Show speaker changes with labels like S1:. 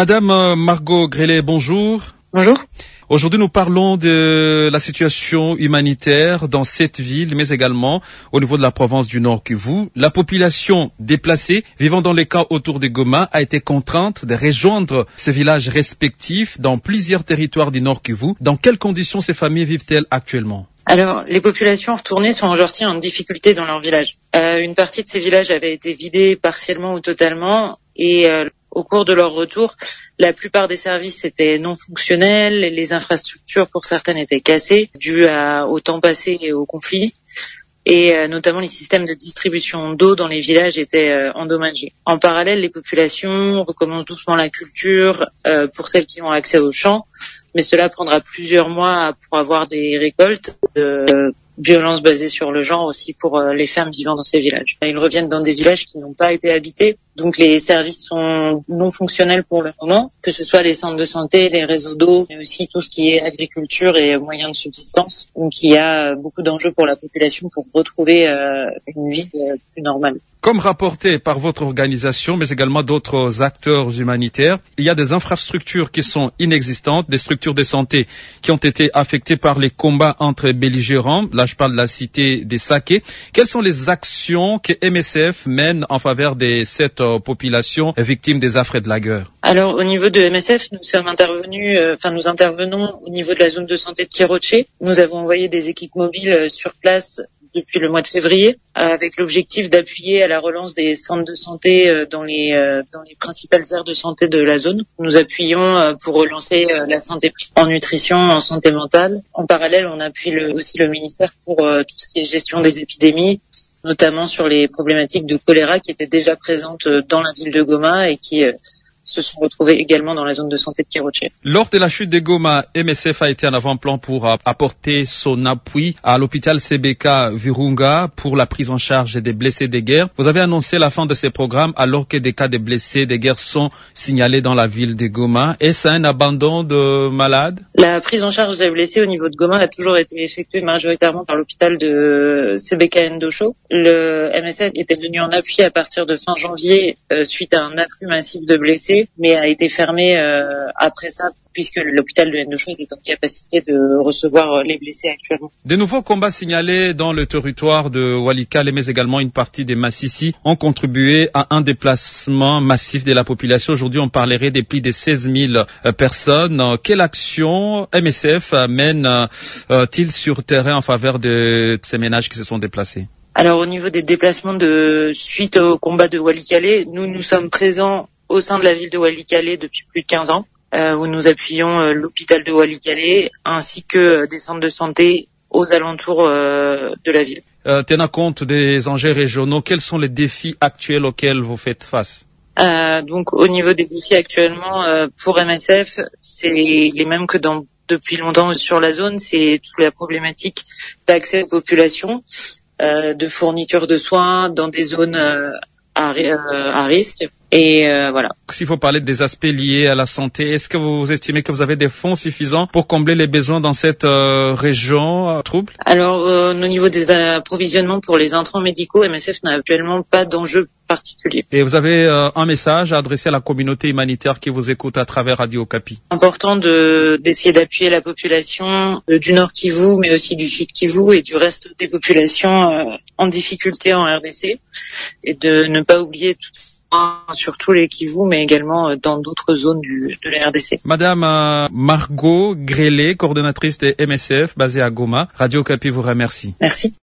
S1: Madame Margot Grélé, bonjour.
S2: Bonjour.
S1: Aujourd'hui, nous parlons de la situation humanitaire dans cette ville, mais également au niveau de la province du Nord Kivu. La population déplacée vivant dans les camps autour de Goma a été contrainte de rejoindre ces villages respectifs dans plusieurs territoires du Nord Kivu. Dans quelles conditions ces familles vivent-elles actuellement?
S2: Alors, les populations retournées sont aujourd'hui en difficulté dans leur village. Une partie de ces villages avait été vidée partiellement ou totalement et au cours de leur retour, la plupart des services étaient non fonctionnels, les infrastructures pour certaines étaient cassées, dues au temps passé et au conflit, et notamment les systèmes de distribution d'eau dans les villages étaient endommagés. En parallèle, les populations recommencent doucement la culture pour celles qui ont accès aux champs, mais cela prendra plusieurs mois pour avoir des récoltes de violences basées sur le genre aussi pour les femmes vivant dans ces villages. Ils reviennent dans des villages qui n'ont pas été habités, donc les services sont non fonctionnels pour le moment, que ce soit les centres de santé, les réseaux d'eau, mais aussi tout ce qui est agriculture et moyens de subsistance. Donc il y a beaucoup d'enjeux pour la population pour retrouver une vie plus normale.
S1: Comme rapporté par votre organisation, mais également d'autres acteurs humanitaires, il y a des infrastructures qui sont inexistantes, des structures de santé qui ont été affectées par les combats entre belligérants. Là, je parle de la cité des Saké. Quelles sont les actions que MSF mène en faveur de cette population victime des affres et de la guerre?
S2: Alors, au niveau de MSF, nous intervenons au niveau de la zone de santé de Kiroche. Nous avons envoyé des équipes mobiles sur place depuis le mois de février, avec l'objectif d'appuyer à la relance des centres de santé dans les principales aires de santé de la zone. Nous appuyons pour relancer la santé en nutrition, en santé mentale. En parallèle, on appuie aussi le ministère pour tout ce qui est gestion des épidémies, notamment sur les problématiques de choléra qui étaient déjà présentes dans la ville de Goma et qui se sont retrouvés également dans la zone de santé de Kiroche.
S1: Lors de la chute de Goma, MSF a été en avant-plan pour apporter son appui à l'hôpital CBK Virunga pour la prise en charge des blessés de guerre. Vous avez annoncé la fin de ces programmes alors que des cas de blessés de guerre sont signalés dans la ville de Goma. Est-ce un abandon de malades?
S2: La prise en charge des blessés au niveau de Goma a toujours été effectuée majoritairement par l'hôpital de CBK Ndosho. Le MSF était venu en appui à partir de fin janvier suite à un afflux massif de blessés, mais a été fermé après ça, puisque l'hôpital de Ndosho était en capacité de recevoir les blessés actuellement.
S1: De nouveaux combats signalés dans le territoire de Walikale, mais également une partie des Massissi, ont contribué à un déplacement massif de la population. Aujourd'hui, on parlerait de plus de 16 000 personnes. Quelle action MSF mène-t-il sur terrain en faveur de ces ménages qui se sont déplacés?
S2: Alors, au niveau des déplacements suite au combat de Walikale, nous sommes présents au sein de la ville de Walikale depuis plus de 15 ans, où nous appuyons l'hôpital de Walikale ainsi que des centres de santé aux alentours de la ville.
S1: Tenant compte des enjeux régionaux, quels sont les défis actuels auxquels vous faites face?
S2: Donc, au niveau des défis actuellement, pour MSF, c'est les mêmes que depuis longtemps sur la zone, c'est toute la problématique d'accès aux populations, de fourniture de soins dans des zones à risque. Et voilà.
S1: S'il faut parler des aspects liés à la santé, est-ce que vous estimez que vous avez des fonds suffisants pour combler les besoins dans cette région trouble?
S2: Alors, au niveau des approvisionnements pour les intrants médicaux, MSF n'a actuellement pas d'enjeu particulier.
S1: Et vous avez un message à adresser à la communauté humanitaire qui vous écoute à travers Radio Okapi?
S2: Important d'essayer d'appuyer la population du Nord Kivu, mais aussi du Sud Kivu et du reste des populations en difficulté en RDC, et de ne pas oublier surtout les Kivu, mais également dans d'autres zones de la RDC.
S1: Madame Margot Grélé, coordonnatrice de MSF basée à Goma, Radio Okapi vous remercie.
S2: Merci.